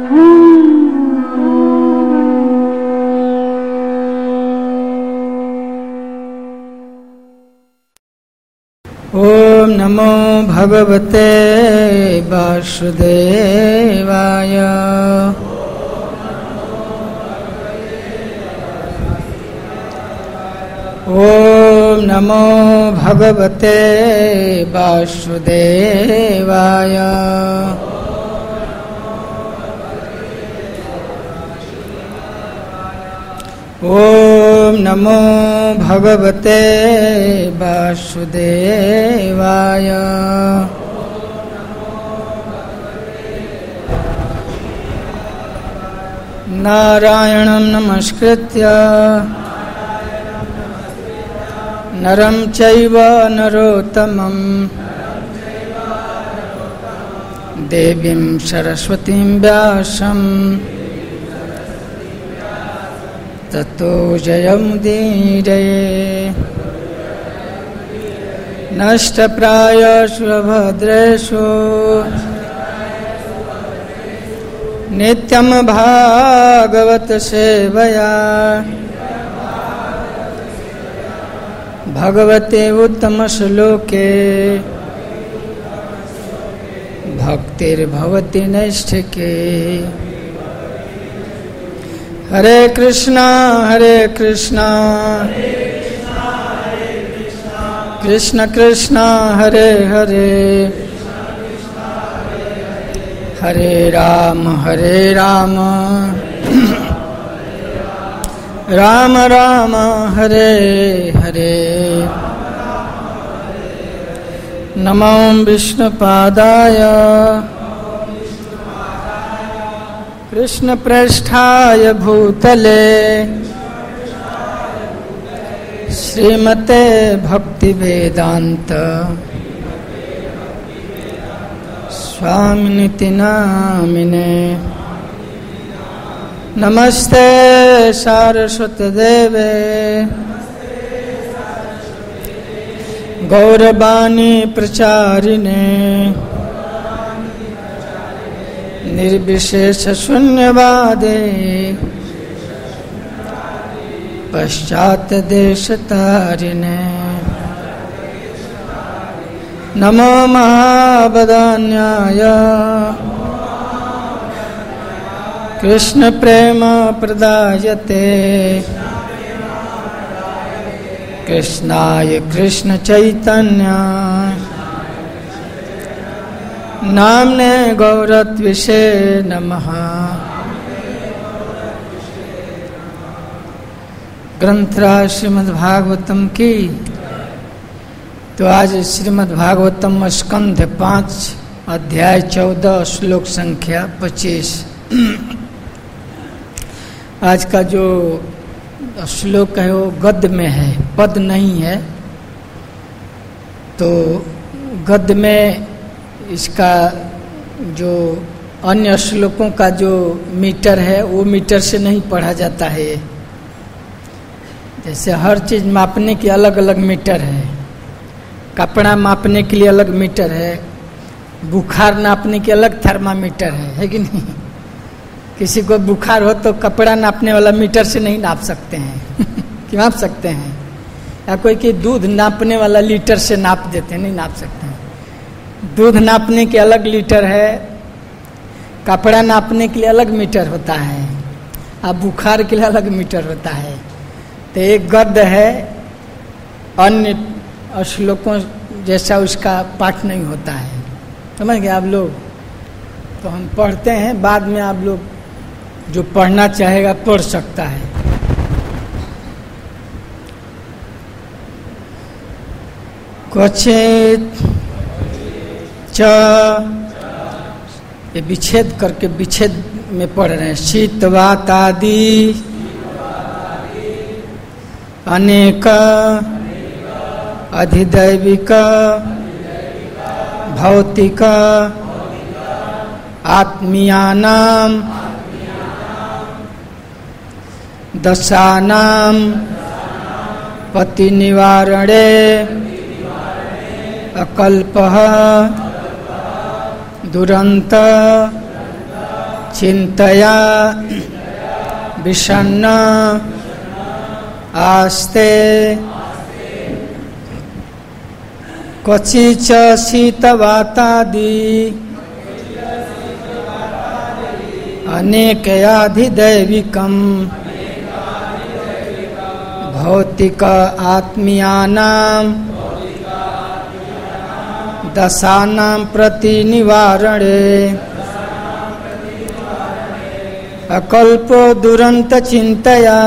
ओम नमो भगवते वासुदेवाय। ओम नमो भगवते वासुदेवाय। ओम नमो भगवते वासुदेवाय। नारायणं नमस्कृत्य नरं चैव नरोत्तमं देवीं सरस्वतीं व्यासं ततो जयमुदीरये। नष्टप्रायेषु भद्रेषु नित्यं भागवत सेवया भगवते उत्तम श्लोके भक्तिर्भवति नैष्ठिके। हरे कृष्णा कृष्ण कृष्ण हरे हरे हरे राम राम राम हरे हरे। नमो विष्णुपादाय कृष्णप्रेष्ठाय भूतले श्रीमते भक्तिवेदांत स्वामिनिति नामिने। नमस्ते सारस्वती देवे गौरवाणी प्रचारिणे निर्विशेष शून्यवादे पश्चात देश तारिणे। नमो महावदान्याय कृष्ण प्रेम प्रदायते कृष्णाय कृष्ण चैतन्य नाम्ने गौरत्विषे नमः। ग्रंथराज श्रीमद्भागवतम की। तो आज श्रीमद्भागवतम स्कंध 5 अध्याय 14 श्लोक संख्या 25। आज का जो श्लोक है वो गद्य में है, पद नहीं है। तो गद्य में इसका जो अन्य श्लोकों का जो मीटर है वो मीटर से नहीं पढ़ा जाता है। जैसे हर चीज मापने की अलग अलग मीटर है। कपड़ा मापने के लिए अलग मीटर है, बुखार नापने के अलग थर्मामीटर है कि नहीं। किसी को बुखार हो तो कपड़ा नापने वाला मीटर से नहीं नाप सकते हैं कि नाप सकते हैं। या कोई कि दूध नापने वाला लीटर से नाप देते हैं, नहीं नाप सकते हैं। दूध नापने के अलग लीटर है, कपड़ा नापने के लिए अलग मीटर होता है, अब बुखार के लिए अलग मीटर होता है। तो एक गद्य है, अन्य श्लोकों जैसा उसका पाठ नहीं होता है। समझ गए आप लोग। तो हम पढ़ते हैं, बाद में आप लोग जो पढ़ना चाहेगा पढ़ सकता है। क्वचित च, ये विच्छेद करके विच्छेद में पढ़ रहे हैं। शीतवातादि अनेक अधिदैविक भौतिक आत्मीयानां दशानां पतिनिवारणे अकल्पः दुरंत चिंतया विषण्ण आस्ते क्वचिच्च शीतवातादि अनेकयाधिदैविकम् भौतिक आत्मीयानां दशानां प्रति निवारणे अकल्पो दुरंत चिंतया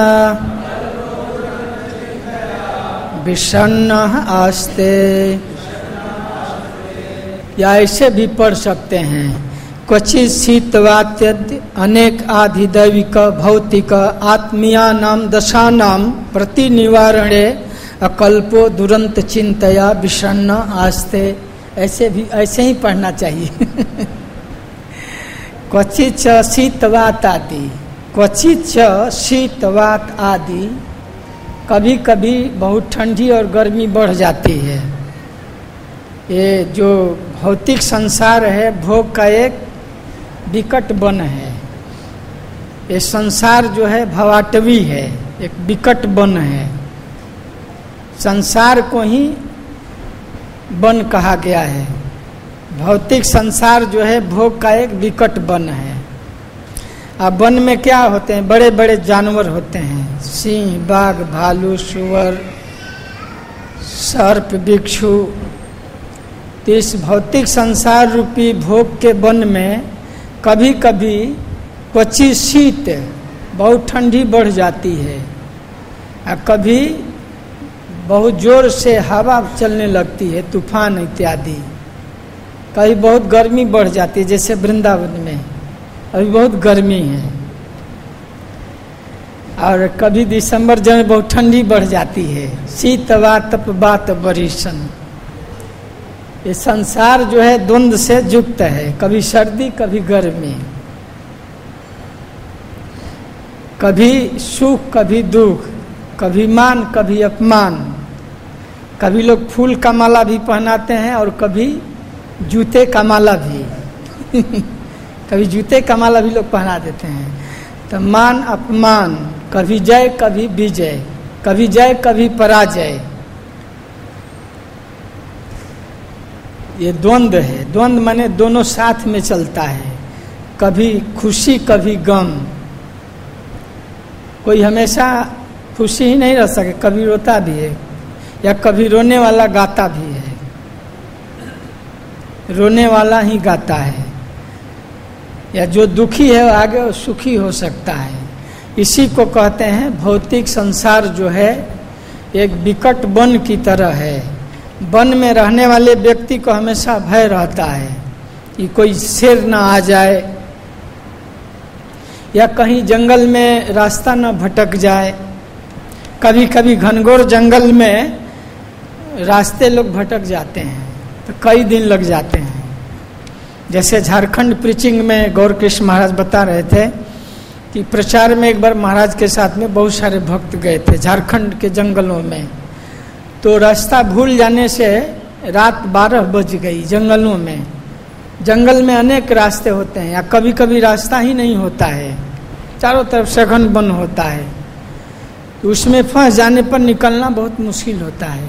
विषण्ण आस्ते। या ऐसे भी पढ़ सकते हैं, क्वचित शीतवात्य अनेक आधिदैविक भौतिक आत्मीयानां दशानां प्रति निवारणे अकल्पो दुरंत चिंतया विषण्ण आस्ते। ऐसे ही पढ़ना चाहिए। क्वचित शीतवात आदि, क्वचित शीतवात आदि, कभी कभी बहुत ठंडी और गर्मी बढ़ जाती है। ये जो भौतिक संसार है, भोग का एक विकट वन है। ये संसार जो है भवाटवी है, एक विकट वन है। संसार को ही वन कहा गया है। भौतिक संसार जो है भोग का एक विकट वन है। अब वन में क्या होते हैं? बड़े बड़े जानवर होते हैं, सिंह, बाघ, भालू, सुअर, सर्प, बिच्छू। तो इस भौतिक संसार रूपी भोग के वन में कभी कभी क्वचित शीत, बहुत ठंडी बढ़ जाती है, और कभी बहुत जोर से हवा चलने लगती है, तूफान इत्यादि। कभी बहुत गर्मी बढ़ जाती है, जैसे वृंदावन में अभी बहुत गर्मी है। और कभी दिसंबर जब बहुत ठंडी बढ़ जाती है, शीतवा तपवात बरिशन। ये संसार जो है द्वंद्व से युक्त है, कभी सर्दी कभी गर्मी, कभी सुख कभी दुख, कभी मान कभी अपमान। कभी लोग फूल का माला भी पहनाते हैं और कभी जूते का माला भी कभी जूते का माला भी लोग पहना देते हैं। तो मान अपमान, कभी जय कभी विजय, कभी जय कभी पराजय। ये द्वंद्व है। द्वंद्व माने दोनों साथ में चलता है, कभी खुशी कभी गम। कोई हमेशा खुशी ही नहीं रह सके, कभी रोता भी है, या कभी रोने वाला गाता भी है, रोने वाला ही गाता है। या जो दुखी है आगे वो सुखी हो सकता है। इसी को कहते हैं भौतिक संसार जो है एक विकट वन की तरह है। वन में रहने वाले व्यक्ति को हमेशा भय रहता है कि कोई शेर ना आ जाए, या कहीं जंगल में रास्ता न भटक जाए। कभी कभी घनघोर जंगल में रास्ते लोग भटक जाते हैं तो कई दिन लग जाते हैं। जैसे झारखंड प्रीचिंग में गौर कृष्ण महाराज बता रहे थे कि प्रचार में एक बार महाराज के साथ में बहुत सारे भक्त गए थे झारखंड के जंगलों में। तो रास्ता भूल जाने से रात 12 बज गई जंगलों में। जंगल में अनेक रास्ते होते हैं, या कभी कभी रास्ता ही नहीं होता है, चारों तरफ सघन वन होता है। तो उसमें फंस जाने पर निकलना बहुत मुश्किल होता है।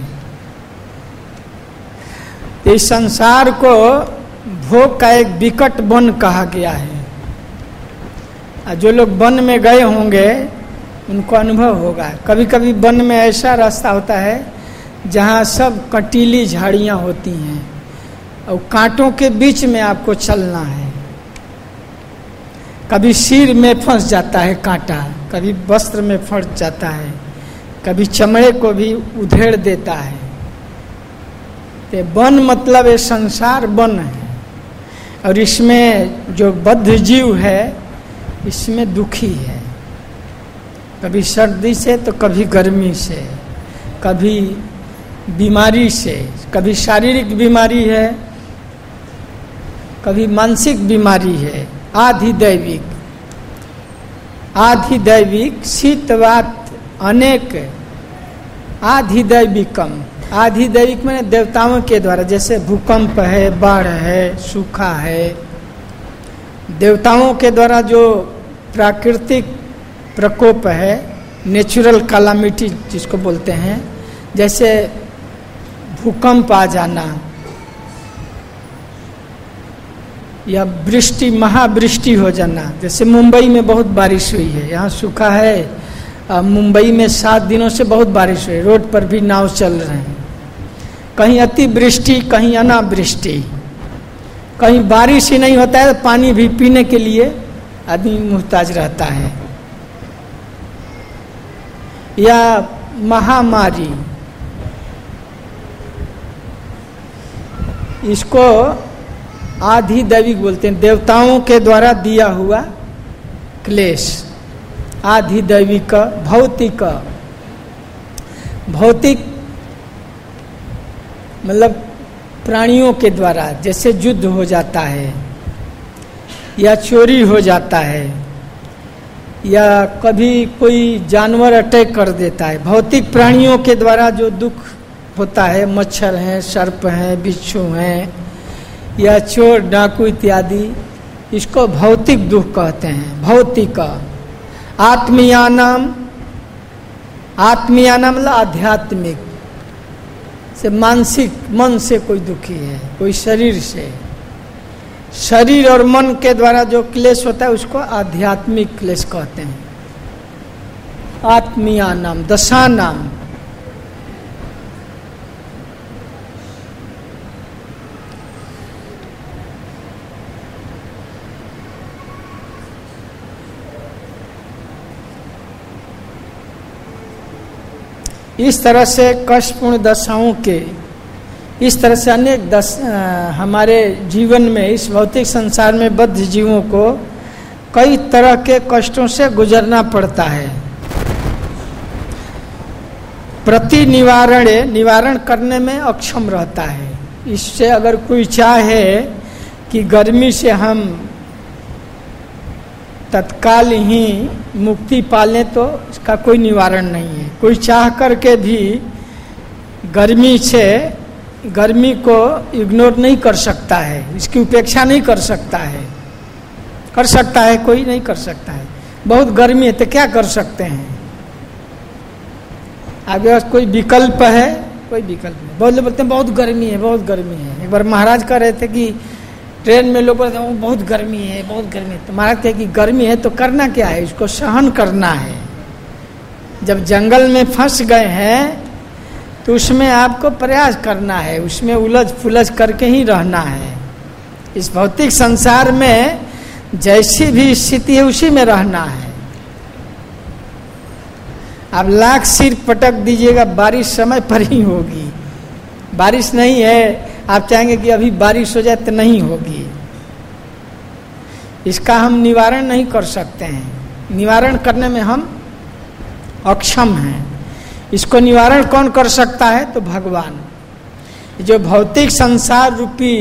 इस संसार को भोग का एक विकट वन कहा गया है। जो लोग वन में गए होंगे उनको अनुभव होगा। कभी कभी वन में ऐसा रास्ता होता है जहाँ सब कटीली झाड़ियाँ होती हैं और कांटों के बीच में आपको चलना है। कभी सिर में फंस जाता है कांटा, कभी वस्त्र में फंस जाता है, कभी चमड़े को भी उधेड़ देता है। तो वन मतलब ये संसार वन है, और इसमें जो बद्ध जीव है इसमें दुखी है। कभी सर्दी से तो कभी गर्मी से, कभी बीमारी से, कभी शारीरिक बीमारी है, कभी मानसिक बीमारी है। आधिदैविक, आधिदैविक शीतवात अनेक, आधिदैविकम। आधिदैविक माने देवताओं के द्वारा, जैसे भूकंप है, बाढ़ है, सूखा है, देवताओं के द्वारा जो प्राकृतिक प्रकोप है, नेचुरल कैलामिटी जिसको बोलते हैं, जैसे भूकंप आ जाना या वृष्टि, महावृष्टि हो जाना। जैसे मुंबई में बहुत बारिश हुई है, यहाँ सूखा है। मुंबई में 7 दिनों से बहुत बारिश हुई, रोड पर भी नाव चल रहे हैं। कहीं अतिवृष्टि, कहीं अनावृष्टि, कहीं बारिश ही नहीं होता है, तो पानी भी पीने के लिए आदमी मुहताज रहता है। या महामारी, इसको आधिदैविक बोलते हैं, देवताओं के द्वारा दिया हुआ क्लेश। आधिदैविक, भौतिक, भौतिक मतलब प्राणियों के द्वारा, जैसे युद्ध हो जाता है या चोरी हो जाता है या कभी कोई जानवर अटैक कर देता है। भौतिक प्राणियों के द्वारा जो दुख होता है, मच्छर हैं, सर्प हैं, बिच्छू हैं या चोर डाकू इत्यादि, इसको भौतिक दुख कहते हैं। भौतिक। आत्मीयानाम, आत्मीयानाम मतलब आध्यात्मिक से, मानसिक, मन से कोई दुखी है, कोई शरीर से, शरीर और मन के द्वारा जो क्लेश होता है उसको आध्यात्मिक क्लेश कहते हैं। आत्मीयानाम, दशानाम। इस तरह से कष्टपूर्ण दशाओं के, इस तरह से अनेक हमारे जीवन में, इस भौतिक संसार में बद्ध जीवों को कई तरह के कष्टों से गुजरना पड़ता है। प्रति निवारण करने में अक्षम रहता है। इससे अगर कोई चाहे कि गर्मी से हम तत्काल ही मुक्ति पा लें, तो इसका कोई निवारण नहीं है। कोई चाह करके भी गर्मी को इग्नोर नहीं कर सकता है, इसकी उपेक्षा नहीं कर सकता है। कर सकता है कोई? नहीं कर सकता है। बहुत गर्मी है तो क्या कर सकते हैं? आगे कोई विकल्प है? कोई विकल्प नहीं। बहुत लोग बोलते हैं बहुत गर्मी है, बहुत गर्मी है। एक बार महाराज कह रहे थे कि ट्रेन में लोग बोलते हैं बहुत गर्मी है, बहुत गर्मी है। तो महाराज कहे कि गर्मी है तो करना क्या है? इसको सहन करना है। जब जंगल में फंस गए हैं तो उसमें आपको प्रयास करना है, उसमें उलझ फुलझ करके ही रहना है। इस भौतिक संसार में जैसी भी स्थिति है उसी में रहना है। आप लाख सिर पटक दीजिएगा, बारिश समय पर ही होगी। बारिश नहीं है, आप चाहेंगे कि अभी बारिश हो जाए तो नहीं होगी। इसका हम निवारण नहीं कर सकते हैं। निवारण करने में हम अक्षम हैं। इसको निवारण कौन कर सकता है? तो भगवान। जो भौतिक संसार रूपी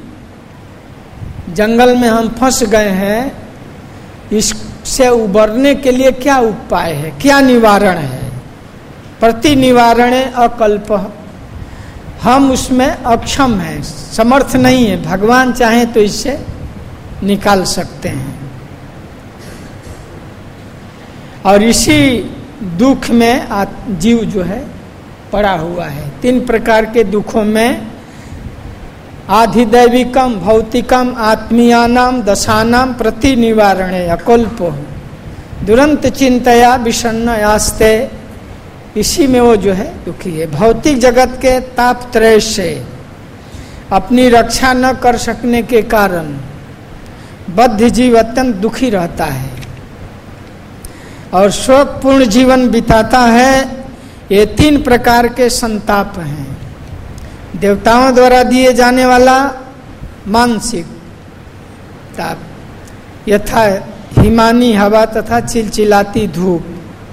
जंगल में हम फंस गए हैं, इससे उबरने के लिए क्या उपाय है, क्या निवारण है? प्रति निवारण अकल्प। हम उसमें अक्षम हैं, समर्थ नहीं है। भगवान चाहे तो इससे निकाल सकते हैं। और इसी दुख में जीव जो है पड़ा हुआ है। 3 प्रकार के दुखों में, आधिदैविकम, भौतिकम, आत्मीयानाम, दशानाम प्रति निवारणे अकल्पो दुरंत चिंतया विषण्ण यास्ते। इसी में वो जो है दुखी है। भौतिक जगत के ताप त्रय से अपनी रक्षा न कर सकने के कारण बद्ध जीव अत्यंत दुखी रहता है और शोकपूर्ण जीवन बिताता है। ये 3 प्रकार के संताप हैं। देवताओं द्वारा दिए जाने वाला मानसिक ताप, यथा हिमानी हवा तथा चिलचिलाती धूप।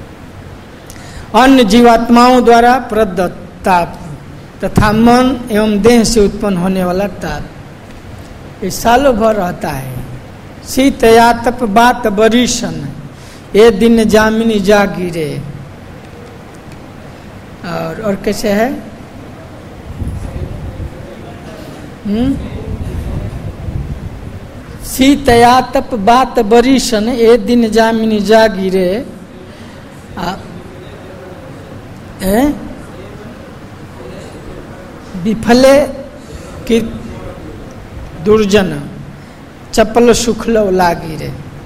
अन्य जीवात्माओं द्वारा प्रदत्त ताप तथा मन एवं देह से उत्पन्न होने वाला ताप, ये सालों भर रहता है। शीत या तप बात बरीशन, ये दिन जामिनी जा गिरे। और कैसे है? सीतया तप बात बरीशन ए दिन जामिनी जागिरे विफले कि दुर्जन चपल सुखलो लागिरे।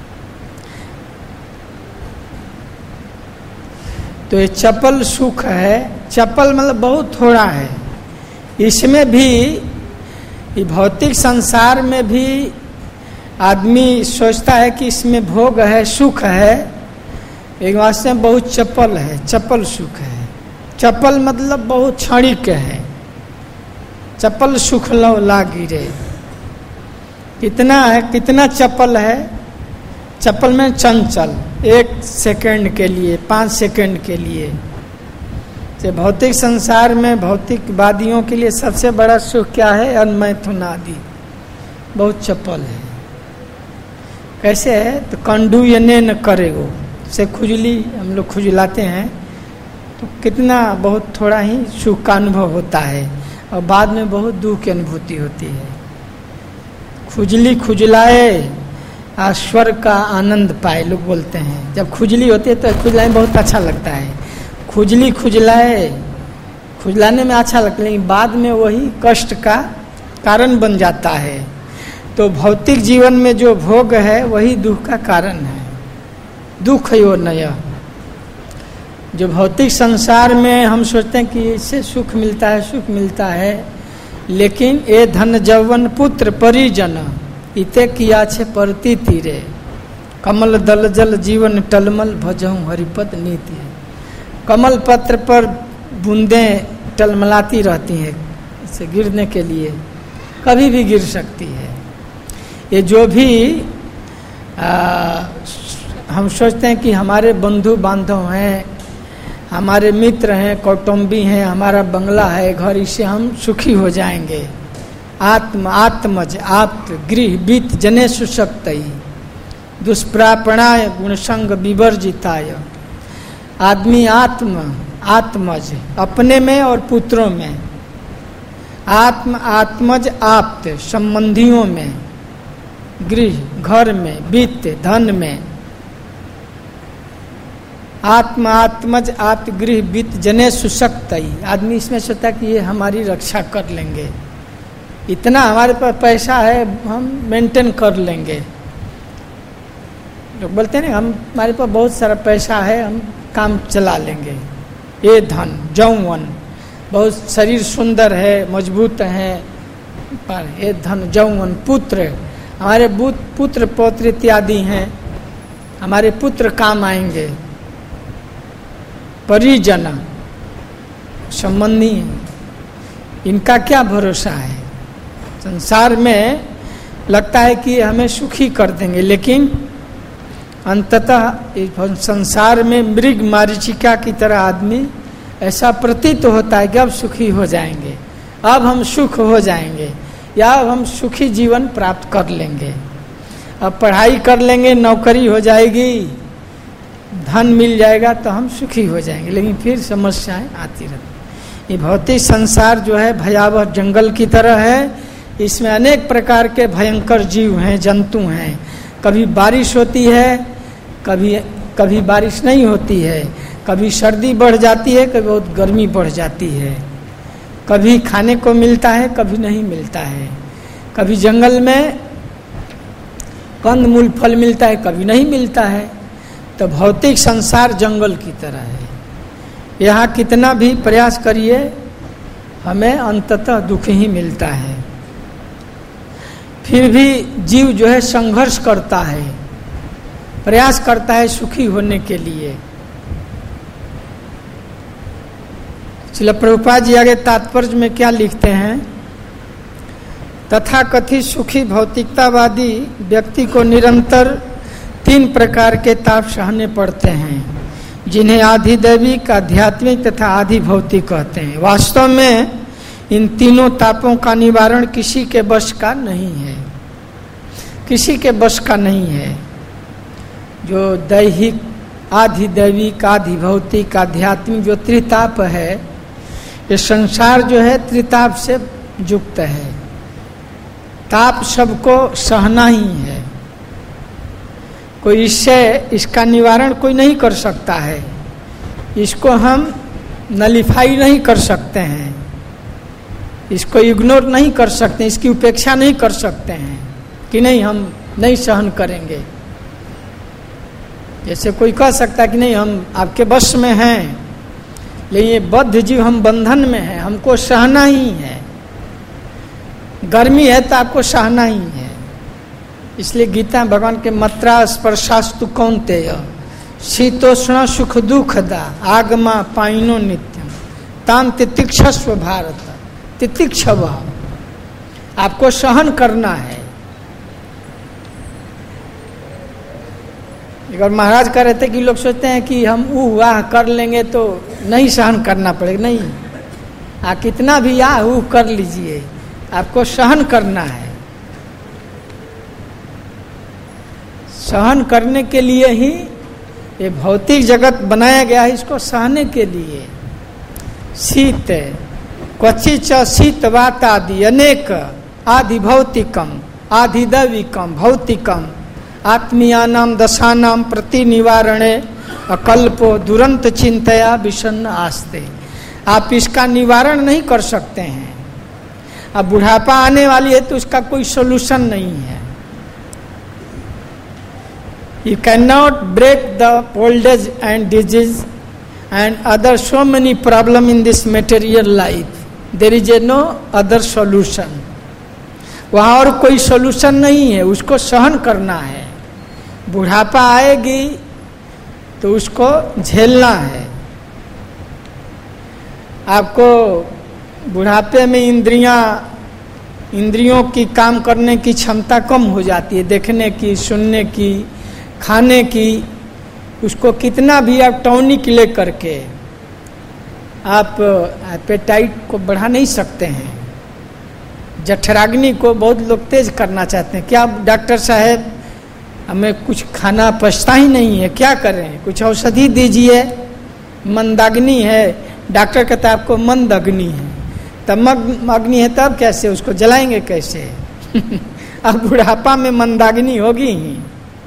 तो ये चपल सुख है, चपल मतलब बहुत थोड़ा है। इसमें भी ये भौतिक संसार में भी आदमी सोचता है कि इसमें भोग है, सुख है, एक वास्तव में बहुत चपल है, चपल सुख है। चपल मतलब बहुत क्षणिक है। चपल सुख लो लागिरे, कितना है, कितना चपल है। चपल में चंचल, 1 सेकंड के लिए, 5 सेकंड के लिए। तो भौतिक संसार में भौतिकवादियों के लिए सबसे बड़ा सुख क्या है? अन्मैथुनादि, बहुत चपल है। कैसे है? तो कंडू यने न करेगो से खुजली हम लोग खुजलाते हैं तो कितना बहुत थोड़ा ही सुख का अनुभव होता है और बाद में बहुत दुख की अनुभूति होती है। खुजली खुजलाए और स्वर्ग का आनंद पाए, लोग बोलते हैं। जब खुजली होती है तो खुजलाने में बहुत अच्छा लगता है। खुजली खुजलाए, खुजलाने में अच्छा लगता है, लेकिन बाद में वही कष्ट का कारण बन जाता है। तो भौतिक जीवन में जो भोग है वही दुख का कारण है। दुख है वो नया। जो भौतिक संसार में हम सोचते हैं कि इससे सुख मिलता है, सुख मिलता है, लेकिन ए धन जौवन पुत्र परिजन इते किया छे परती तीरे, कमल दल जल जीवन टलमल भजहूं हरिपद नीति। कमल पत्र पर बूंदें टलमलाती रहती हैं इसे गिरने के लिए, कभी भी गिर सकती है। ये जो भी हम सोचते हैं कि हमारे बंधु बांधव हैं, हमारे मित्र हैं, कौटुंबी हैं, हमारा बंगला है, घर, इससे हम सुखी हो जाएंगे। आत्मज आप्त गृह बीत जने सुशक्तई दुष्प्रापणाय गुणसंग विवर्जिताय। आदमी आत्मज अपने में और पुत्रों में, आत्मज आप्त संबंधियों में, गृह घर में, वित्त धन में, आत्मज आप्त गृह वित्त जने सुशक्तई। आदमी इसमें सोचता है कि ये हमारी रक्षा कर लेंगे, इतना हमारे पास पैसा है हम मेंटेन कर लेंगे। लोग बोलते हैं ना हमारे पास बहुत सारा पैसा है, हम काम चला लेंगे। ये धन जौवन, बहुत शरीर सुंदर है, मजबूत है, पर ये धन जौवन, पुत्र, हमारे पुत्र पौत्र इत्यादि हैं, हमारे पुत्र काम आएंगे। परिजन संबंधी, इनका क्या भरोसा है? संसार में लगता है कि हमें सुखी कर देंगे, लेकिन अंततः संसार में मृग मारीचिका की तरह आदमी ऐसा प्रतीत होता है कि अब सुखी हो जाएंगे, अब हम सुख हो जाएंगे, या अब हम सुखी जीवन प्राप्त कर लेंगे, अब पढ़ाई कर लेंगे, नौकरी हो जाएगी, धन मिल जाएगा तो हम सुखी हो जाएंगे। लेकिन फिर समस्याएं आती रहती। ये भौतिक संसार जो है भयावह जंगल की तरह है। इसमें अनेक प्रकार के भयंकर जीव हैं, जंतु हैं। कभी बारिश होती है, कभी बारिश नहीं होती है, कभी सर्दी बढ़ जाती है, कभी बहुत गर्मी बढ़ जाती है, कभी खाने को मिलता है, कभी नहीं मिलता है, कभी जंगल में कंद मूल फल मिलता है, कभी नहीं मिलता है। तो भौतिक संसार जंगल की तरह है। यहाँ कितना भी प्रयास करिए हमें अंततः दुख ही मिलता है। फिर भी जीव जो है संघर्ष करता है, प्रयास करता है सुखी होने के लिए। श्रील प्रभुपाद जी आगे तात्पर्य में क्या लिखते हैं? तथाकथित सुखी भौतिकतावादी व्यक्ति को निरंतर 3 प्रकार के ताप सहने पड़ते हैं, जिन्हें आधि दैविक, आध्यात्मिक तथा आधि भौतिक कहते हैं। वास्तव में इन तीनों तापों का निवारण किसी के बस का नहीं है, किसी के बस का नहीं है। जो दैहिक, आधि दैविक, आधि भौतिक, आध्यात्मिक जो त्रिताप है, ये संसार जो है त्रिताप से युक्त है। ताप सबको सहना ही है, कोई इसका निवारण कोई नहीं कर सकता है, इसको हम नलिफाई नहीं कर सकते हैं, इसको इग्नोर नहीं कर सकते, इसकी उपेक्षा नहीं कर सकते हैं कि नहीं हम नहीं सहन करेंगे। जैसे कोई कह सकता है कि नहीं हम आपके बस में हैं, लेकिन ये बद्ध जीव हम बंधन में हैं, हमको सहना ही है। गर्मी है तो आपको सहना ही है। इसलिए गीता भगवान के मत्रा स्पर्शास्तु कौन्तेय शीतोष्ण सुख दुखदा आगमा पाइनो नित्यम तान तितिक्षस्व भारत, तितिक्षव आपको सहन करना है। अगर महाराज कह रहे थे कि लोग सोचते हैं कि हम वाह कर लेंगे तो नहीं सहन करना पड़ेगा, नहीं, आप कितना भी कर लीजिए, आपको सहन करना है। सहन करने के लिए ही ये भौतिक जगत बनाया गया है, इसको सहने के लिए। शीत क्वचि च शीत वात आदि अनेक आदि भौतिकम आदि दैविकम भौतिकम आत्मीयानाम दशानाम प्रति निवारणे अकल्पो दुरंत चिंतया विषन्न आस्ते। आप इसका निवारण नहीं कर सकते हैं। अब बुढ़ापा आने वाली है तो उसका कोई सोल्यूशन नहीं है। You cannot break the old age and disease and other so many problem in this material life. There is no other solution. वहाँ और कोई सोल्यूशन नहीं है, उसको सहन करना है। बुढ़ापा आएगी तो उसको झेलना है। आपको बुढ़ापे में इंद्रियों की काम करने की क्षमता कम हो जाती है, देखने की, सुनने की, खाने की। उसको कितना भी आप टॉनिक ले करके आप एपेटाइट को बढ़ा नहीं सकते हैं। जठराग्नि को बहुत लोग तेज करना चाहते हैं। क्या डॉक्टर साहब हमें कुछ खाना पचता ही नहीं है, क्या करें, कुछ औषधि दीजिए, मंदाग्नि है। डॉक्टर कहता है आपको मंद अग्नि है, तब अग्नि है तब कैसे उसको जलाएंगे कैसे? अब बुढ़ापा में मंदाग्नि होगी ही।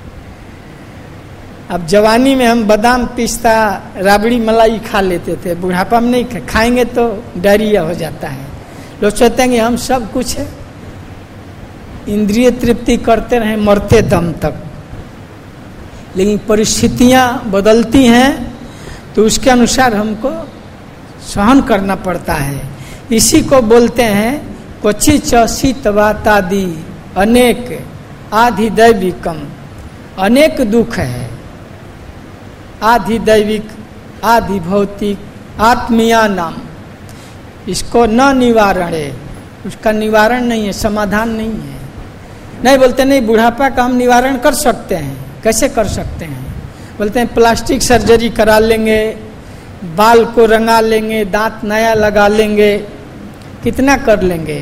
अब जवानी में हम बादाम पिस्ता राबड़ी मलाई खा लेते थे, बुढ़ापा में नहीं खाएंगे तो डायरिया हो जाता है। लोग सोचते हैं कि हम सब कुछ है, इंद्रिय तृप्ति करते रहे मरते दम तक। लेकिन परिस्थितियां बदलती हैं तो उसके अनुसार हमको सहन करना पड़ता है। इसी को बोलते हैं क्वचि च शीतवातादि अनेक आधि दैविकम। अनेक दुख है, आधि दैविक आधि भौतिक आत्मीया नाम। इसको न निवारण है, उसका निवारण नहीं है, समाधान नहीं है। नहीं बोलते नहीं बुढ़ापा का हम निवारण कर सकते हैं। कैसे कर सकते हैं? बोलते हैं प्लास्टिक सर्जरी करा लेंगे, बाल को रंगा लेंगे, दांत नया लगा लेंगे, कितना कर लेंगे?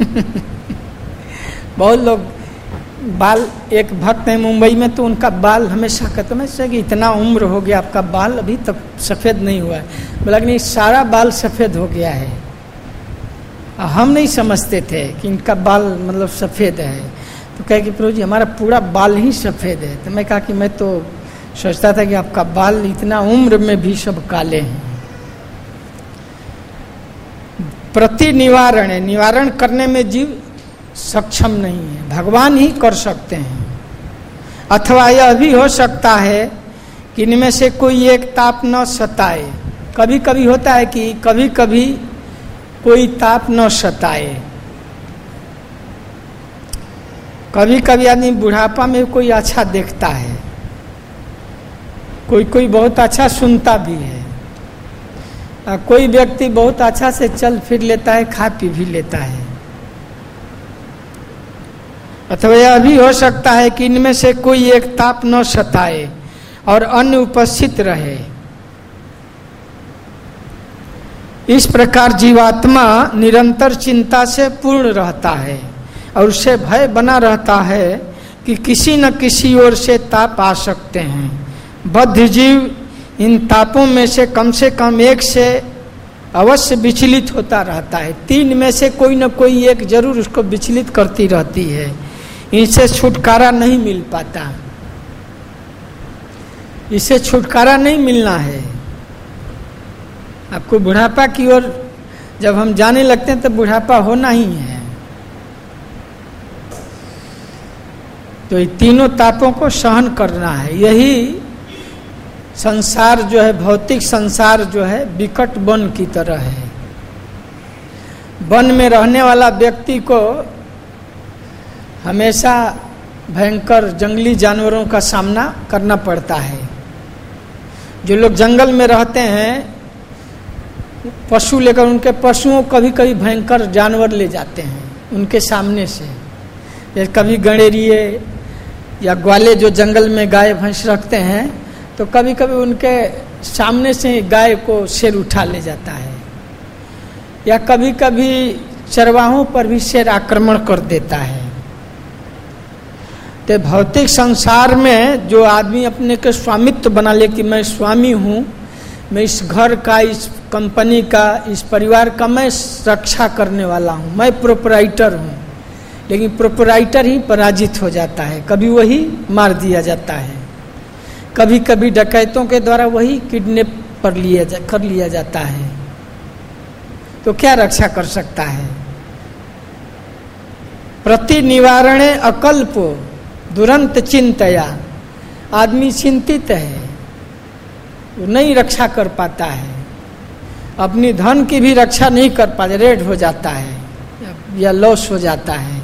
बहुत लोग बाल, एक भक्त है मुंबई में तो उनका बाल हमेशा कहते हैं कि इतना उम्र हो गया आपका बाल अभी तक सफ़ेद नहीं हुआ है। बोला कि नहीं सारा बाल सफ़ेद हो गया है। हम नहीं समझते थे कि इनका बाल मतलब सफ़ेद है, तो कहे कि प्रभु जी हमारा पूरा बाल ही सफ़ेद है। तो मैं कहा कि मैं तो सोचता था कि आपका बाल इतना उम्र में भी सब काले हैं। प्रति निवारण है, निवारण करने में जीव सक्षम नहीं है, भगवान ही कर सकते हैं। अथवा यह भी हो सकता है कि इनमें से कोई एक ताप न सताए। कभी कभी होता है कि कभी कभी कोई ताप न सताए। कभी कभी आदमी बुढ़ापा में कोई अच्छा देखता है, कोई कोई बहुत अच्छा सुनता भी है, कोई व्यक्ति बहुत अच्छा से चल फिर लेता है, खा पी भी लेता है। अथवा यह भी हो सकता है कि इनमें से कोई एक ताप न सताए और अन्य उपस्थित रहे। इस प्रकार जीवात्मा निरंतर चिंता से पूर्ण रहता है और उससे भय बना रहता है कि किसी न किसी ओर से ताप आ सकते हैं। बद्ध जीव इन तापों में से कम एक से अवश्य विचलित होता रहता है। तीन में से कोई न कोई एक जरूर उसको विचलित करती रहती है। इनसे छुटकारा नहीं मिल पाता, इससे छुटकारा नहीं मिलना है। आपको बुढ़ापा की ओर जब हम जाने लगते हैं तो बुढ़ापा होना ही है। तो ये तीनों तापों को सहन करना है। यही संसार जो है, भौतिक संसार जो है विकट वन की तरह है। वन में रहने वाला व्यक्ति को हमेशा भयंकर जंगली जानवरों का सामना करना पड़ता है। जो लोग जंगल में रहते हैं पशु लेकर, उनके पशुओं कभी कभी भयंकर जानवर ले जाते हैं उनके सामने से। जैसे कभी गणेरिए या ग्वाले जो जंगल में गाय भैंस रखते हैं, तो कभी कभी उनके सामने से गाय को शेर उठा ले जाता है। या कभी कभी चरवाहों पर भी शेर आक्रमण कर देता है। तो भौतिक संसार में जो आदमी अपने के स्वामित्व बना ले कि मैं स्वामी हूँ, मैं इस घर का, इस कंपनी का, इस परिवार का मैं रक्षा करने वाला हूँ, मैं प्रोपराइटर हूँ, लेकिन प्रोपराइटर ही पराजित हो जाता है। कभी वही मार दिया जाता है, कभी कभी डकैतों के द्वारा वही किडनैप कर लिया जाता है। तो क्या रक्षा कर सकता है? प्रति निवारणे अकल्पो दुरंत चिंतया। आदमी चिंतित है, वो नहीं रक्षा कर पाता है, अपनी धन की भी रक्षा नहीं कर पाता, रेड हो जाता है या लॉस हो जाता है।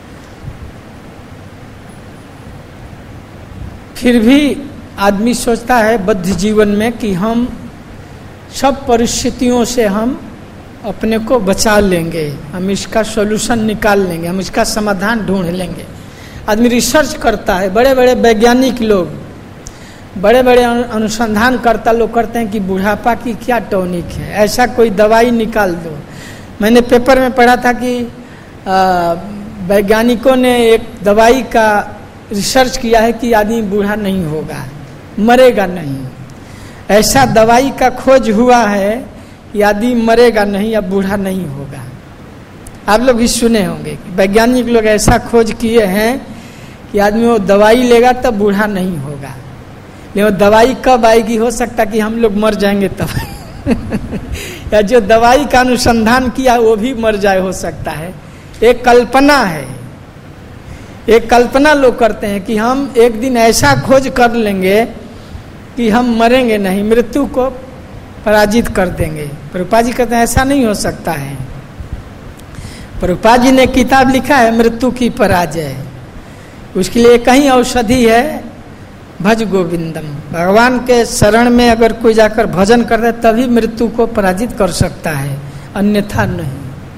फिर भी आदमी सोचता है बद्ध जीवन में कि हम सब परिस्थितियों से हम अपने को बचा लेंगे, हम इसका सॉल्यूशन निकाल लेंगे, हम इसका समाधान ढूंढ लेंगे। आदमी रिसर्च करता है। बड़े बड़े वैज्ञानिक लोग, बड़े बड़े अनुसंधानकर्ता लोग करते हैं कि बुढ़ापा की क्या टॉनिक है, ऐसा कोई दवाई निकाल दो। मैंने पेपर में पढ़ा था कि वैज्ञानिकों ने एक दवाई का रिसर्च किया है कि आदमी बूढ़ा नहीं होगा, मरेगा नहीं। ऐसा दवाई का खोज हुआ है कि आदमी मरेगा नहीं या बूढ़ा नहीं होगा। आप लोग भी सुने होंगे कि वैज्ञानिक लोग ऐसा खोज किए हैं कि आदमी वो दवाई लेगा तब बूढ़ा नहीं होगा। लेकिन वो दवाई कब आएगी, हो सकता कि हम लोग मर जाएंगे तब या जो दवाई का अनुसंधान किया वो भी मर जाए, हो सकता है। एक कल्पना है, एक कल्पना लोग करते हैं कि हम एक दिन ऐसा खोज कर लेंगे कि हम मरेंगे नहीं, मृत्यु को पराजित कर देंगे। प्रभुपाद जी कहते हैं ऐसा नहीं हो सकता है। प्रभुपाद जी ने किताब लिखा है मृत्यु की पराजय, उसके लिए कहीं औषधि है, भज गोविंदम। भगवान के शरण में अगर कोई जाकर भजन करता है तभी मृत्यु को पराजित कर सकता है, अन्यथा नहीं।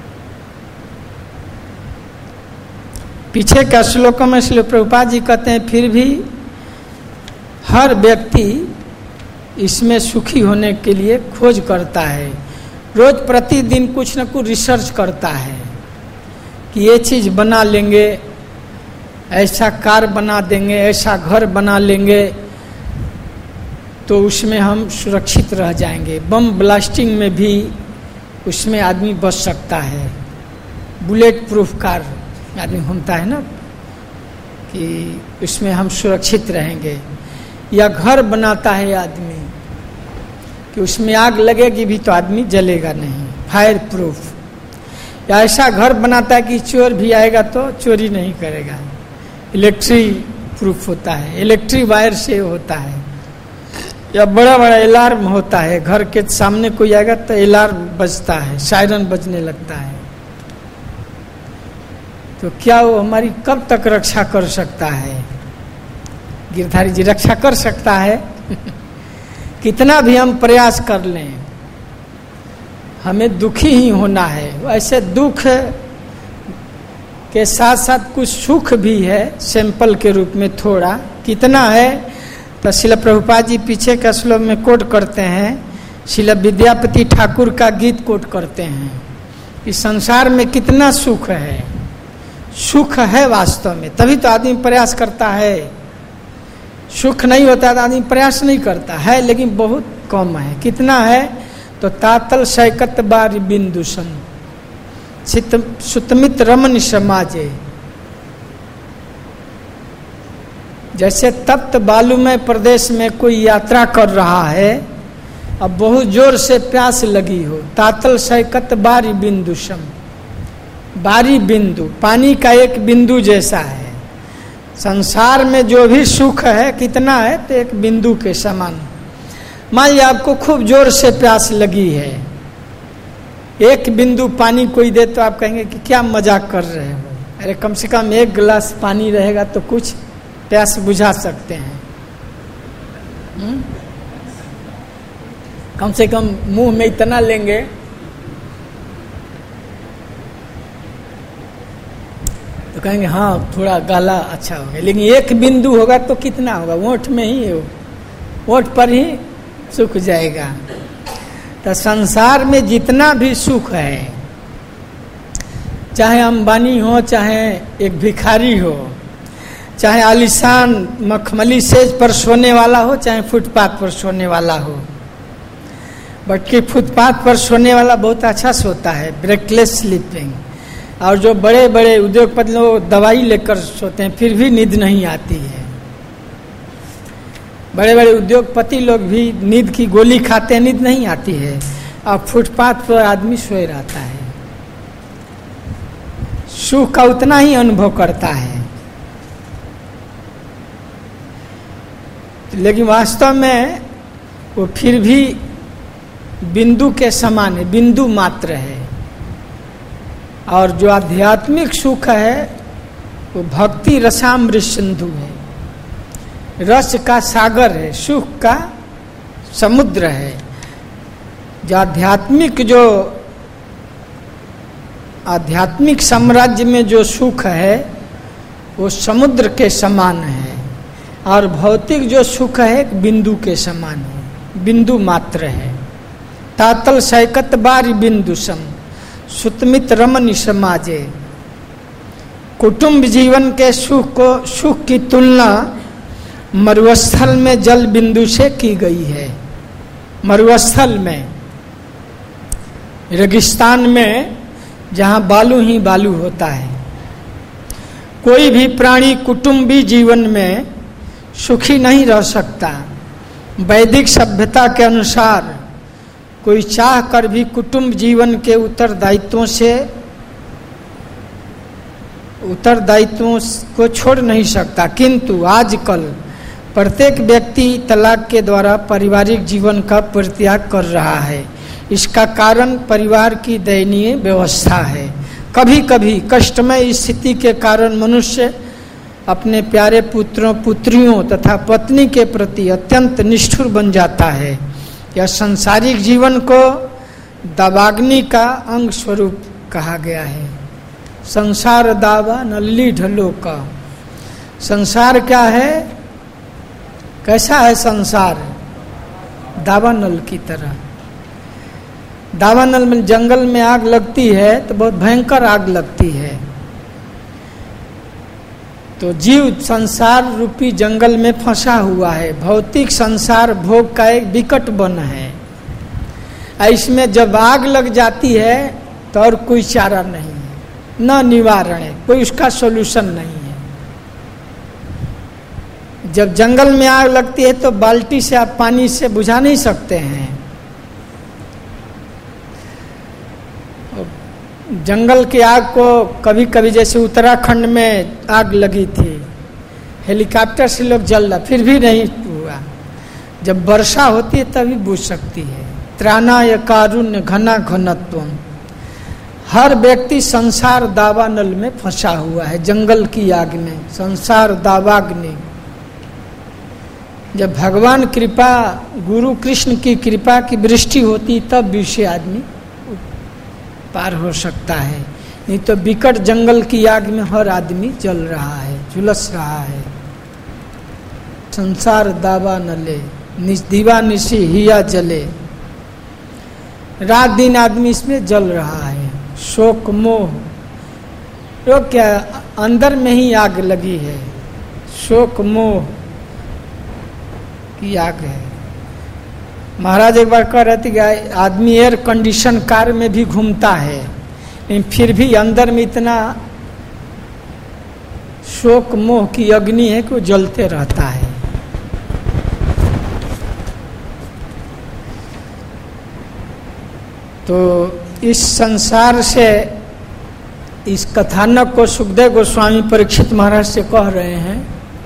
पीछे का श्लोकों में श्री प्रभुपाद जी कहते हैं फिर भी हर व्यक्ति इसमें सुखी होने के लिए खोज करता है, रोज प्रतिदिन कुछ न कुछ रिसर्च करता है कि ये चीज बना लेंगे, ऐसा कार बना देंगे, ऐसा घर बना लेंगे तो उसमें हम सुरक्षित रह जाएंगे। बम ब्लास्टिंग में भी उसमें आदमी बच सकता है। बुलेट प्रूफ कार आदमी घूमता है ना, कि उसमें हम सुरक्षित रहेंगे। या घर बनाता है आदमी कि उसमें आग लगेगी भी तो आदमी जलेगा नहीं, फायर प्रूफ। या ऐसा घर बनाता है कि चोर भी आएगा तो चोरी नहीं करेगा, इलेक्ट्रिक प्रूफ होता है, इलेक्ट्रिक वायर से होता है। या बड़ा बड़ा अलार्म होता है, घर के सामने कोई आएगा तो अलार्म बजता है, सायरन बजने लगता है। तो क्या वो हमारी कब तक रक्षा कर सकता है? गिरधारी जी रक्षा कर सकता है कितना भी हम प्रयास कर लें, हमें दुखी ही होना है। ऐसे दुख के साथ साथ कुछ सुख भी है, सैंपल के रूप में थोड़ा। कितना है तो श्रील प्रभुपाद जी पीछे का श्लोक में कोट करते हैं, श्रील विद्यापति ठाकुर का गीत कोट करते हैं कि संसार में कितना सुख है। सुख है वास्तव में, तभी तो आदमी प्रयास करता है। सुख नहीं होता तो आदमी प्रयास नहीं करता है, लेकिन बहुत कम है। कितना है तो तातल सैकत बारी बिंदु सम सुतमित रमन समाजे। जैसे तप्त बालूमय प्रदेश में कोई यात्रा कर रहा है, अब बहुत जोर से प्यास लगी हो, तातल सैकत बारी बिंदु सम, बारी बिंदु पानी का एक बिंदु जैसा है। संसार में जो भी सुख है कितना है, तो एक बिंदु के समान। मान लिया आपको खूब जोर से प्यास लगी है, एक बिंदु पानी कोई दे तो आप कहेंगे कि क्या मजाक कर रहे हो, अरे कम से कम एक गिलास पानी रहेगा तो कुछ प्यास बुझा सकते हैं। कम से कम मुंह में इतना लेंगे तो कहेंगे हाँ थोड़ा गाला अच्छा हो गया, लेकिन एक बिंदु होगा तो कितना होगा, ओंठ में ही हो, ओंठ पर ही सुख जाएगा। तो संसार में जितना भी सुख है, चाहे अंबानी हो, चाहे एक भिखारी हो, चाहे आलिशान मखमली सेज पर सोने वाला हो, चाहे फुटपाथ पर सोने वाला हो, बल्कि फुटपाथ पर सोने वाला बहुत अच्छा सोता है, ब्रेकलेस स्लीपिंग। और जो बड़े बड़े उद्योगपति लोग दवाई लेकर सोते हैं फिर भी नींद नहीं आती है। बड़े बड़े उद्योगपति लोग भी नींद की गोली खाते हैं, नींद नहीं आती है, और फुटपाथ पर आदमी सोए रहता है, सुख का उतना ही अनुभव करता है। लेकिन वास्तव में वो फिर भी बिंदु के समान है, बिंदु मात्र है। और जो आध्यात्मिक सुख है वो भक्ति रसामृत सिंधु है, रस का सागर है, सुख का समुद्र है। जो आध्यात्मिक साम्राज्य में जो सुख है वो समुद्र के समान है, और भौतिक जो सुख है एक बिंदु के समान है, बिंदु मात्र है। तातल सैकत बारी बिंदु सम सुतमित रमन समाजे। कुटुंब जीवन के सुख की तुलना मरुस्थल में जल बिंदु से की गई है। मरुस्थल में, रेगिस्तान में, जहां बालू ही बालू होता है, कोई भी प्राणी कुटुंबी जीवन में सुखी नहीं रह सकता। वैदिक सभ्यता के अनुसार कोई चाह कर भी कुटुंब जीवन के उत्तरदायित्वों को छोड़ नहीं सकता। किंतु आजकल प्रत्येक व्यक्ति तलाक के द्वारा पारिवारिक जीवन का परित्याग कर रहा है। इसका कारण परिवार की दयनीय व्यवस्था है। कभी कभी कष्टमय स्थिति के कारण मनुष्य अपने प्यारे पुत्रों पुत्रियों तथा पत्नी के प्रति अत्यंत निष्ठुर बन जाता है। यह संसारिक जीवन को दावाग्नि का अंग स्वरूप कहा गया है। संसार दावा नल्ली ढलो का। संसार क्या है, कैसा है संसार? दावानल की तरह। दावानल में जंगल में आग लगती है तो बहुत भयंकर आग लगती है, तो जीव संसार रूपी जंगल में फंसा हुआ है। भौतिक संसार भोग का एक विकट वन है। इसमें जब आग लग जाती है तो और कोई चारा नहीं है, न निवारण है, कोई उसका सॉल्यूशन नहीं है। जब जंगल में आग लगती है तो बाल्टी से आप पानी से बुझा नहीं सकते हैं। जंगल की आग को कभी कभी, जैसे उत्तराखंड में आग लगी थी, हेलीकॉप्टर से लोग जल रहा, फिर भी नहीं हुआ। जब वर्षा होती है तभी बुझ सकती है। त्राणाय कारुण्य घना घनत्वम। हर व्यक्ति संसार दावानल में फंसा हुआ है, जंगल की आग में, संसार दावाग्नि। जब भगवान कृपा, गुरु कृष्ण की कृपा की वृष्टि होती तब भी से आदमी पार हो सकता है, नहीं तो विकट जंगल की आग में हर आदमी जल रहा है, झुलस रहा है। संसार दावा नले दीवा निशी हिया जले। रात दिन आदमी इसमें जल रहा है। शोक मोह, तो क्या अंदर में ही आग लगी है, शोक मोह की आग है। महाराज एक बार कह रहे थे कि आदमी एयर कंडीशन कार में भी घूमता है, लेकिन फिर भी अंदर में इतना शोक मोह की अग्नि है कि वो जलते रहता है। तो इस संसार से, इस कथानक को सुखदेव गोस्वामी परीक्षित महाराज से कह रहे हैं,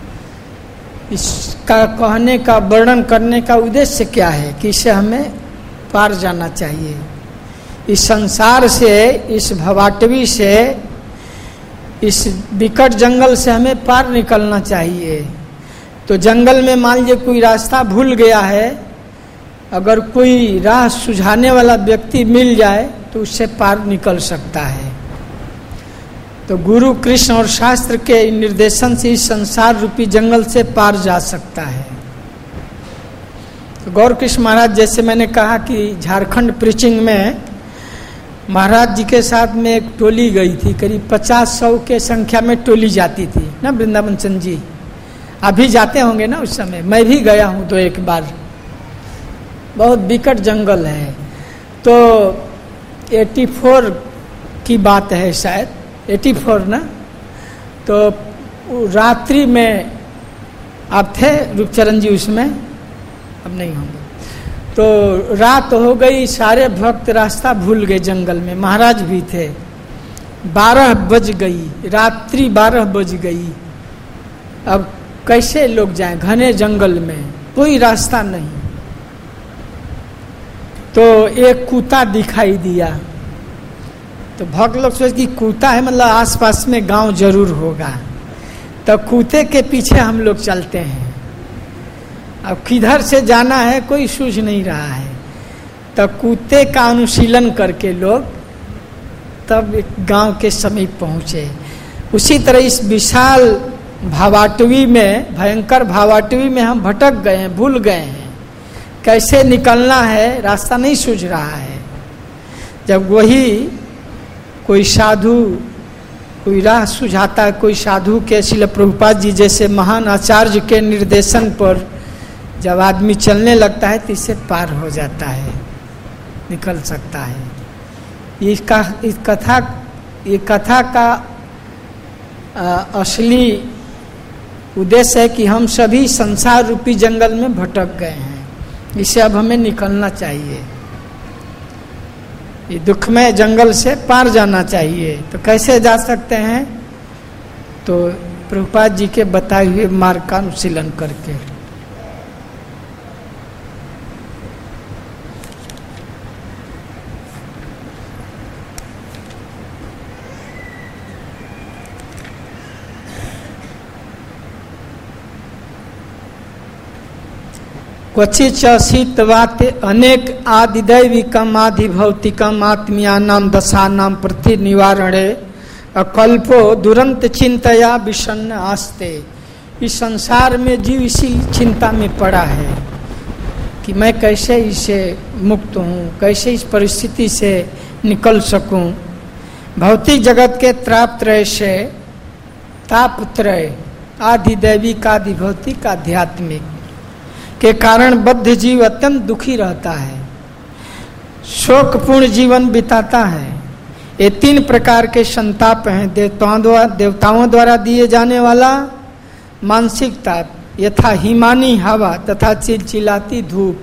इसका कहने का, वर्णन करने का उद्देश्य क्या है कि इसे हमें पार जाना चाहिए। इस संसार से, इस भवाटवी से, इस विकट जंगल से हमें पार निकलना चाहिए। तो जंगल में मान लीजिए कोई रास्ता भूल गया है, अगर कोई राह सुझाने वाला व्यक्ति मिल जाए तो उससे पार निकल सकता है। तो गुरु कृष्ण और शास्त्र के निर्देशन से इस संसार रूपी जंगल से पार जा सकता है। तो गौर कृष्ण महाराज, जैसे मैंने कहा कि झारखंड प्रीचिंग में महाराज जी के साथ में एक टोली गई थी, करीब 50-100 के संख्या में टोली जाती थी ना वृंदावन चंद जी। अभी जाते होंगे ना उस समय, मैं भी गया हूँ तो एक बार। बहुत विकट जंगल है। तो 84 की बात है शायद, 84 ना। तो रात्रि में आप थे रूपचरण जी उसमें, अब नहीं होंगे। तो रात हो गई, सारे भक्त रास्ता भूल गए जंगल में, महाराज भी थे। 12 बज गई, रात्रि 12 बज गई। अब कैसे लोग जाएं घने जंगल में, कोई रास्ता नहीं। तो एक कूता दिखाई दिया। तो भक्त लोग सोचे कि कूता है, मतलब आसपास में गांव जरूर होगा। तो कूते के पीछे हम लोग चलते हैं। अब किधर से जाना है कोई सूझ नहीं रहा है। तो कूते का अनुशीलन करके लोग तब एक गांव के समीप पहुंचे। उसी तरह इस विशाल भावाटवी में, भयंकर भावाटवी में हम भटक गए हैं, भूल गए हैं कैसे निकलना है, रास्ता नहीं सूझ रहा है। जब वही कोई साधु कोई राह सुझाता है, कोई साधु के, श्रील प्रभुपाद जी जैसे महान आचार्य के निर्देशन पर जब आदमी चलने लगता है तो इससे पार हो जाता है, निकल सकता है। ये कथा का असली उद्देश्य है कि हम सभी संसार रूपी जंगल में भटक गए हैं, इसे अब हमें निकलना चाहिए। ये दुखमय जंगल से पार जाना चाहिए। तो कैसे जा सकते हैं? तो प्रभुपाद जी के बताए हुए मार्ग का अनुशीलन करके। क्वचित अनेक आदिदैविकम आधिभौतिकम आत्मीयानाम दशानाम प्रति निवारणे अकल्पो दुरंत चिंतया विषन्न आस्ते। इस संसार में जीव इसी चिंता में पड़ा है कि मैं कैसे इससे मुक्त हूँ, कैसे इस परिस्थिति से निकल सकूँ। भौतिक जगत के त्रापत्रय से, तापत्रय आधिदैविक आधिभौतिक आध्यात्मिक के कारण बद्ध जीव अत्यंत दुखी रहता है, शोकपूर्ण जीवन बिताता है। ये 3 प्रकार के संताप हैं। देवताओं द्वारा दिए जाने वाला मानसिक ताप, यथा हिमानी हवा तथा चिलचिलाती धूप।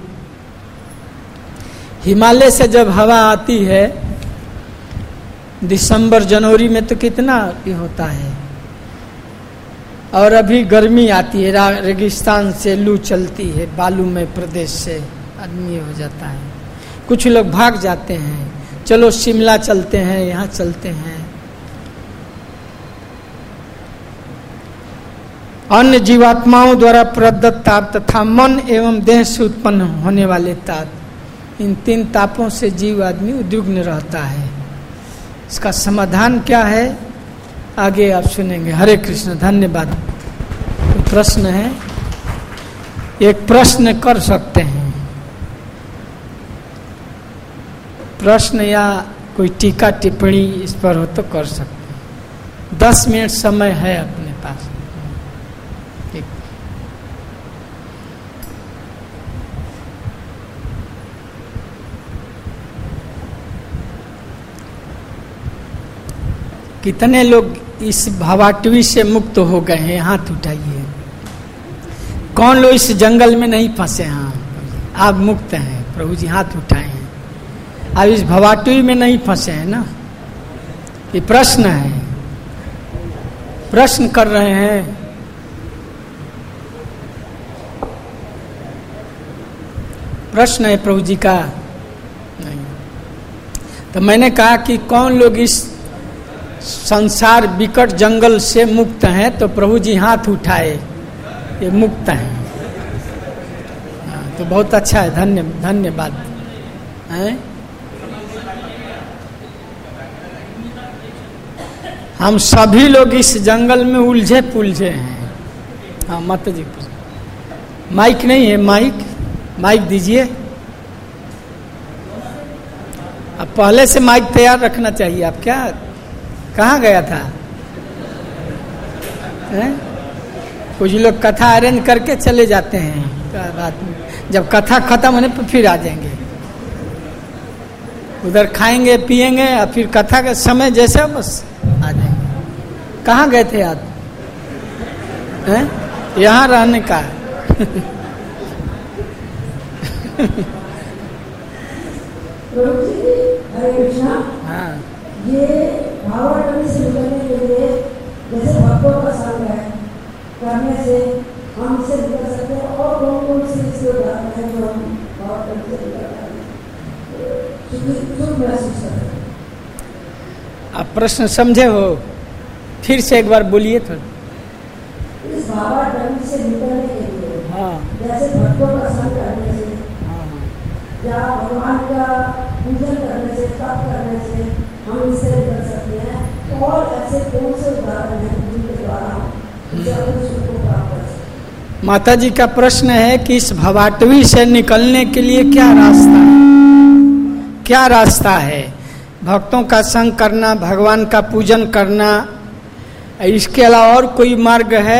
हिमालय से जब हवा आती है दिसंबर जनवरी में तो कितना ये होता है, और अभी गर्मी आती है, रेगिस्तान से लू चलती है, बालू में प्रदेश से आदमी हो जाता है। कुछ लोग भाग जाते हैं, चलो शिमला चलते हैं, यहाँ चलते हैं। अन्य जीवात्माओं द्वारा प्रदत्त ताप तथा मन एवं देह से उत्पन्न होने वाले ताप, इन 3 तापों से जीव आदमी उद्विग्न रहता है। इसका समाधान क्या है आगे आप सुनेंगे। हरे कृष्ण, धन्यवाद। प्रश्न है, एक प्रश्न कर सकते हैं, प्रश्न या कोई टीका टिप्पणी इस पर हो तो कर सकते हैं। 10 मिनट समय है अपने पास। ठीक। कितने लोग इस भवाटवी से मुक्त हो गए हैं? हाथ उठाइए। कौन लोग इस जंगल में नहीं फंसे? हाँ, आप मुक्त हैं प्रभु जी, हाथ उठाए हैं। आप इस भवाटवी में नहीं फंसे हैं ना? ये प्रश्न है, प्रश्न कर रहे हैं। प्रश्न है प्रभु जी का नहीं। तो मैंने कहा कि कौन लोग इस संसार विकट जंगल से मुक्त हैं? तो प्रभु जी हाथ उठाए, ये मुक्त हैं। तो बहुत अच्छा है, धन्यवाद हैं। हम सभी लोग इस जंगल में उलझे पुलझे हैं। हाँ माता जी, माइक नहीं है, माइक दीजिए। अब पहले से माइक तैयार रखना चाहिए। आप क्या कहाँ गया था? कुछ लोग कथा अरेंज करके चले जाते हैं, रात में जब कथा खत्म होने पर फिर आ जाएंगे, उधर खाएंगे पिएंगे और फिर कथा के समय जैसे बस आ जाएंगे। कहाँ गए थे आप? यहाँ रहने का हरे कृष्णा। हाँ, ये भावाटवी से निकलने के लिए जैसे भक्तों का संग है, करने से हम इससे निकल सकते हैं। और कौन से इसके उदाहरण हैं जो हम भावाटवी से निकल सुख महसूस करते हैं? आप प्रश्न समझे हो? फिर से एक बार बोलिए थोड़ा। इस भावाटवी से निकलने के लिए हाँ, जैसे भक्तों का संग करने से, या भगवान का पूजन करने से, तप करने से हम इससे निकल सकते हैं। और ऐसे कौन से उदाहरण हैं जिनके द्वारा हम इसे अपने सुख को प्राप्त कर सकते हैं? माता जी का प्रश्न है कि इस भवाटवी से निकलने के लिए क्या रास्ता है? क्या रास्ता है? भक्तों का संग करना, भगवान का पूजन करना, इसके अलावा और कोई मार्ग है?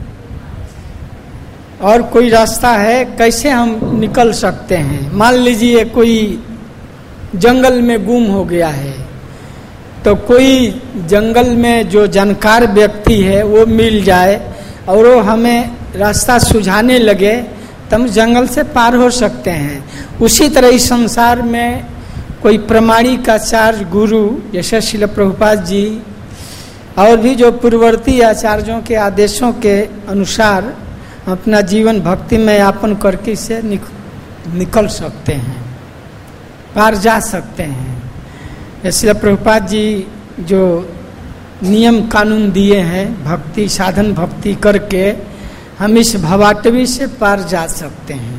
और कोई रास्ता है? कैसे हम निकल सकते हैं? मान लीजिए कोई जंगल में गुम हो गया है, तो कोई जंगल में जो जानकार व्यक्ति है वो मिल जाए और वो हमें रास्ता सुझाने लगे, तो हम जंगल से पार हो सकते हैं। उसी तरह इस संसार में कोई प्रमाणिक आचार्य गुरु जैसे श्रील प्रभुपाद जी और भी जो पूर्ववर्ती आचार्यों के आदेशों के अनुसार अपना जीवन भक्ति में यापन करके इसे निकल सकते हैं, पार जा सकते हैं। इसलिए प्रभुपाद जी जो नियम कानून दिए हैं, भक्ति साधन भक्ति करके हम इस भवाटवी से पार जा सकते हैं।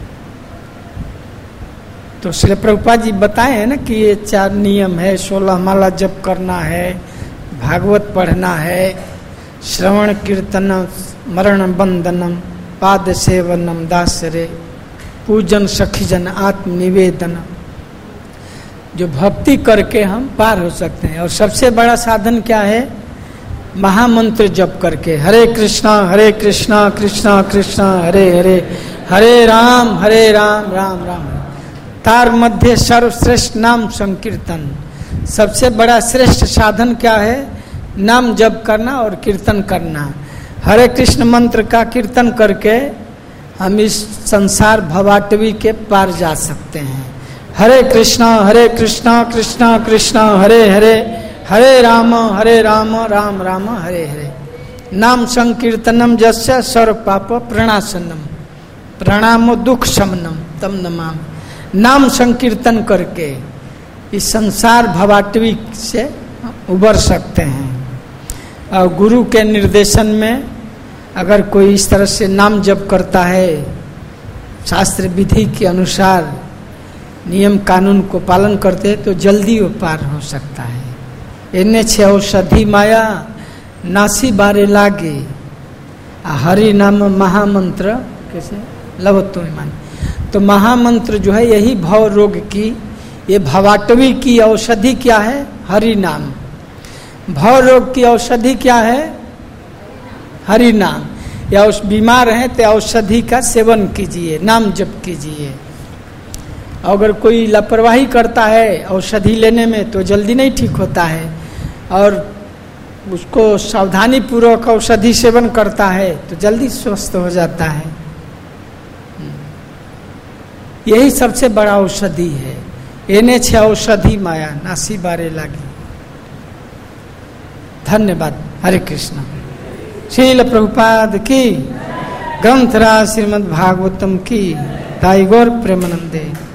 तो श्री प्रभुपाद जी बताए हैं ना कि ये 4 नियम है। 16 माला जप करना है, भागवत पढ़ना है, श्रवण कीर्तन मरण बंधनम, पाद सेवनम दासरे, पूजन सखीजन आत्मनिवेदन। जो भक्ति करके हम पार हो सकते हैं। और सबसे बड़ा साधन क्या है? महामंत्र जप करके, हरे कृष्णा कृष्णा कृष्णा हरे हरे, हरे राम राम राम। तार मध्य सर्वश्रेष्ठ नाम संकीर्तन। सबसे बड़ा श्रेष्ठ साधन क्या है? नाम जप करना और कीर्तन करना। हरे कृष्ण मंत्र का कीर्तन करके हम इस संसार भवाटवी के पार जा सकते हैं। हरे कृष्णा कृष्णा कृष्णा हरे हरे, हरे राम राम राम हरे हरे। नाम संकीर्तनम जस्य सर्व पाप प्रणाशनम, प्रणामो दुख शमनम तम नमाम। नाम संकीर्तन करके इस संसार भवाटवी से उबर सकते हैं। और गुरु के निर्देशन में अगर कोई इस तरह से नाम जप करता है, शास्त्र विधि के अनुसार नियम कानून को पालन करते तो जल्दी वो पार हो सकता है। इन्ने 6 औषधि माया नासी बारे लागे, हरि नाम महामंत्र कैसे लवतो मान। तो महामंत्र जो है यही भव रोग की, ये भवाटवी की औषधि क्या है? हरि नाम। भव रोग की औषधि क्या है? हरि नाम। या उस बीमार हैं तो औषधि का सेवन कीजिए, नाम जप कीजिए। अगर कोई लापरवाही करता है औषधि लेने में तो जल्दी नहीं ठीक होता है। और उसको सावधानी पूर्वक औषधि सेवन करता है तो जल्दी स्वस्थ हो जाता है। यही सबसे बड़ा औषधि है। एने छे औषधि माया नासी बारे लागी। धन्यवाद। हरे कृष्ण। श्रील प्रभुपाद की, ग्रंथराज श्रीमद् भागवतम की, ताई गौर प्रेमानंदे।